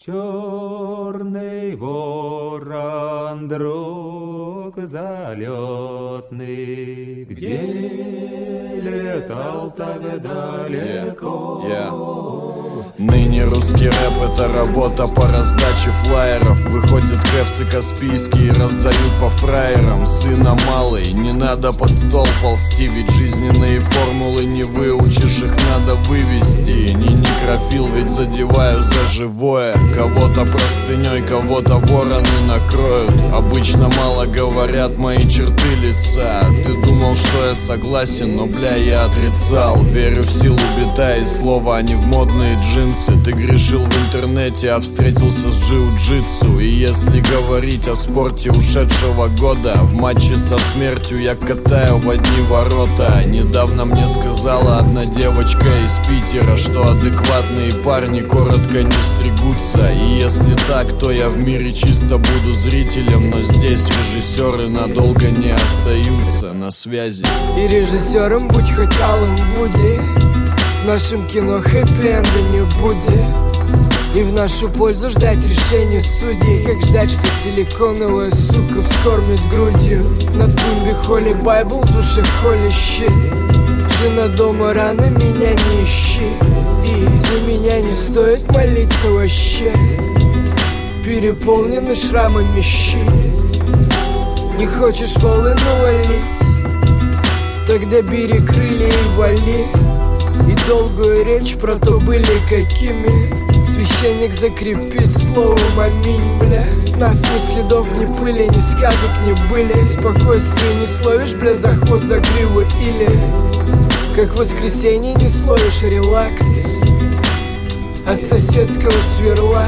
Черный ворон, друг залетный, где летал так далеко. Ныне русский рэп — это работа по раздаче флаеров. Выходят кэвсы каспийские, раздают по фраерам. Сына малый, не надо под стол ползти, ведь жизненные формулы не выучишь, их надо вывести. Не некрофил, ведь задеваю за живое. Кого-то простыней, кого-то вороны накроют. Обычно мало говорят мои черты лица. Ты думал, что я согласен, но бля, я отрицал. Верю в силу бита и слова, а не в модные джинсы. Ты грешил в интернете, а встретился с джиу-джитсу. И если говорить о спорте ушедшего года, в матче со смертью я катаю в одни ворота. Недавно мне сказала одна девочка из Питера, что адекватные парни коротко не стригутся. И если так, то я в мире чисто буду зрителем, но здесь режиссеры надолго не остаются. На связи. И режиссером будь хоть Аллен Вуди. В нашем кино хэппи-энда не будет. И в нашу пользу ждать решения судей. Как ждать, что силиконовая сука вскормит грудью. На тумбе холи байбл, в душе холи щит. Жена дома рано, меня не ищи. И за меня не стоит молиться вообще. Переполнены шрамами щи. Не хочешь волыну валить? Тогда бери крылья и вали. И долгую речь про то были какими. Священник закрепит словом аминь, бля. Нас ни следов, ни пыли, ни сказок не были. Спокойствие не словишь, бля, за хвост, за гриву. Или как в воскресенье не словишь релакс от соседского сверла.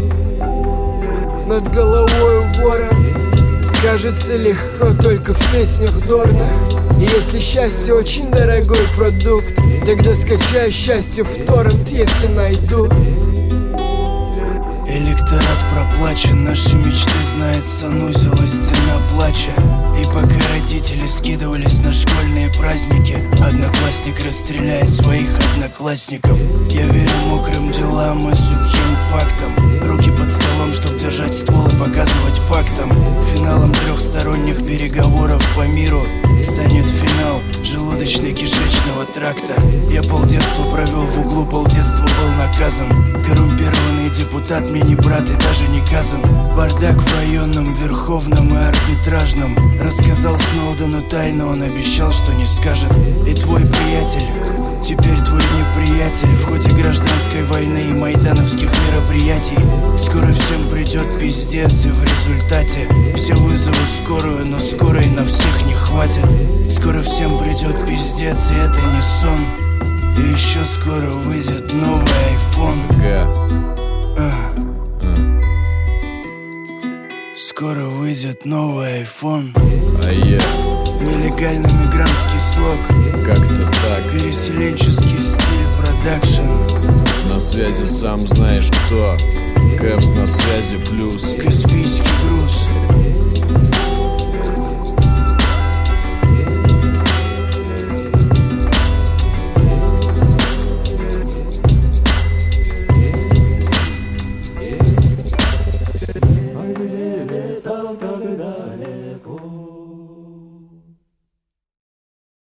Над головой ворон. Кажется легко только в песнях Дорна. И если счастье очень дорогой продукт, тогда скачаю счастье в торрент, если найду. Электорат проплачен, наши мечты знает санузел и сцена плача. И пока родители скидывались на школьные праздники, одноклассник расстреляет своих одноклассников. Я верю мокрым делам и сухим фактам. Руки под столом, чтоб держать ствол и показывать фактам. Финалом трехсторонних переговоров по миру станет финал желудочно-кишечного тракта. Я полдетства провел в углу, полдетства был наказан. Коррумпированный депутат, мне не брат и даже не казан. Бардак в районном, верховном и арбитражном. Рассказал Сноудену тайну, он обещал, что не скажет. И твой приятель, теперь твой неприятель. В ходе гражданской войны и майдановских мероприятий скоро всем придет пиздец, и в результате все вызовут скорую, но скорой на всех не хватит. Скоро всем придет пиздец, и это не сон. И еще скоро выйдет новый iPhone. Скоро выйдет новый iPhone. Нелегальный мигрантский слог. Как-то так. Переселенческий стиль, продакшн. На связи сам знаешь кто. Кэвс на связи плюс. Каспийский груз.